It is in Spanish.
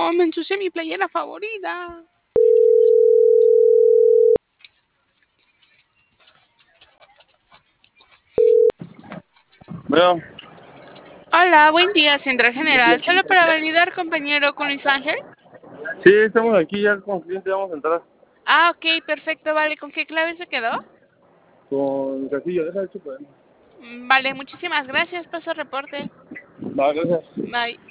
No, me ensucié mi playera favorita. Bueno, Hola, buen día, Central General. Solo para validar, compañero, con Luis Ángel. sí, estamos aquí ya con cliente, vamos a entrar Ah, ok, perfecto, vale. ¿Con qué clave se quedó? con Castillo, deja de hecho, pues. Vale, muchísimas gracias. Paso reporte. Va, gracias. Bye.